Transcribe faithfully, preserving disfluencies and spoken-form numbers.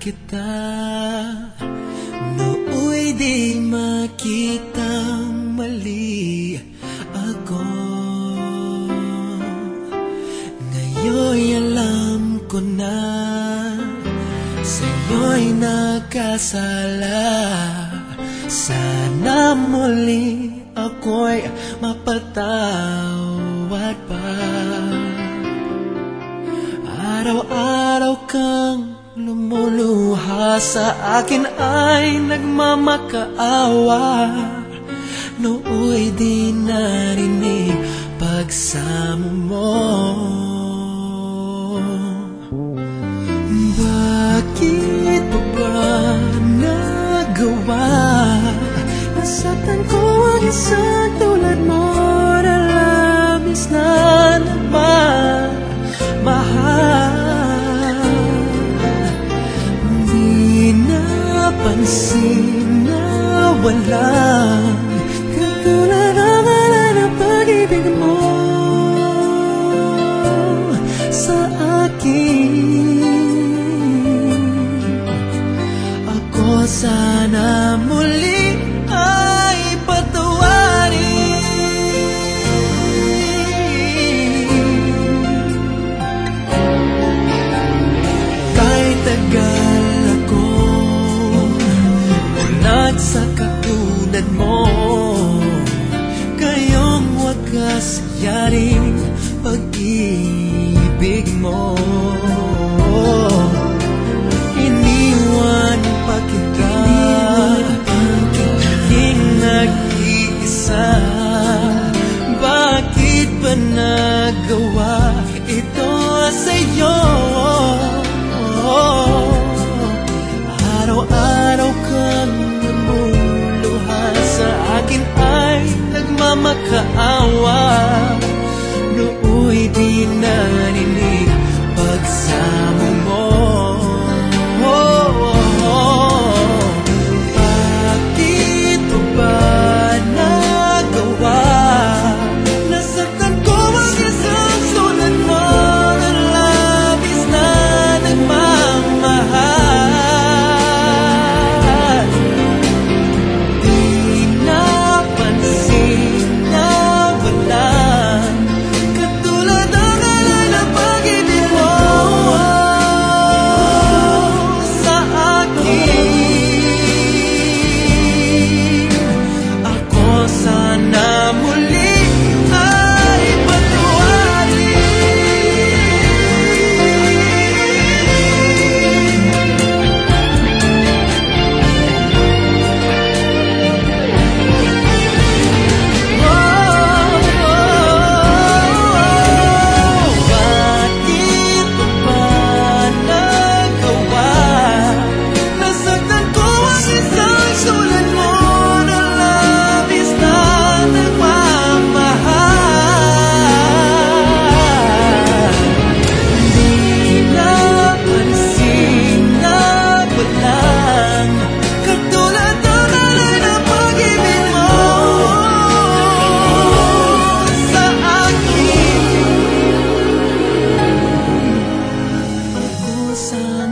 kita, nooy di makitang mali ako. Ngayon'y alam ko na sa'yo'y nagkasala. Sana muli ako'y mapatawad pa. Araw-araw kang lumuluha sa akin ay nagmamakaawa. Nooy di narinig pagsamo mo. Bakit pa ba nagawa? Nasaktan ko ang isang tulad mo na labis na nagmamahal. Di napansin na walang katulad ang wala ng pag-ibig mo sa akin. Ako sana muli ay patawarin. Kahit tagal ako ulag sa katulad mo, kayong wagas yaring pag-ibig mo. Iniwan pa kita, naging nag-iisa. Bakit ba nagawa ito sa'yo? Araw-araw kang lumuluha sa akin ay nagmamakaawa. Nooy di narinig pagsamo mo. Bakit mo ba nagawa? Nasaktan ko ang isang sulat mo na labis na nagmamahal. Di napansin na walang katulad ang alay na pag-ibig mo sa akin. Ako sana muli ay bakit pa ba nagawa? Nasaktan ko ang isang sulat mo na labis na nagmamahal. Di napansin na walang katulad ng alay na pag-ibig mo sa akin. Ako sana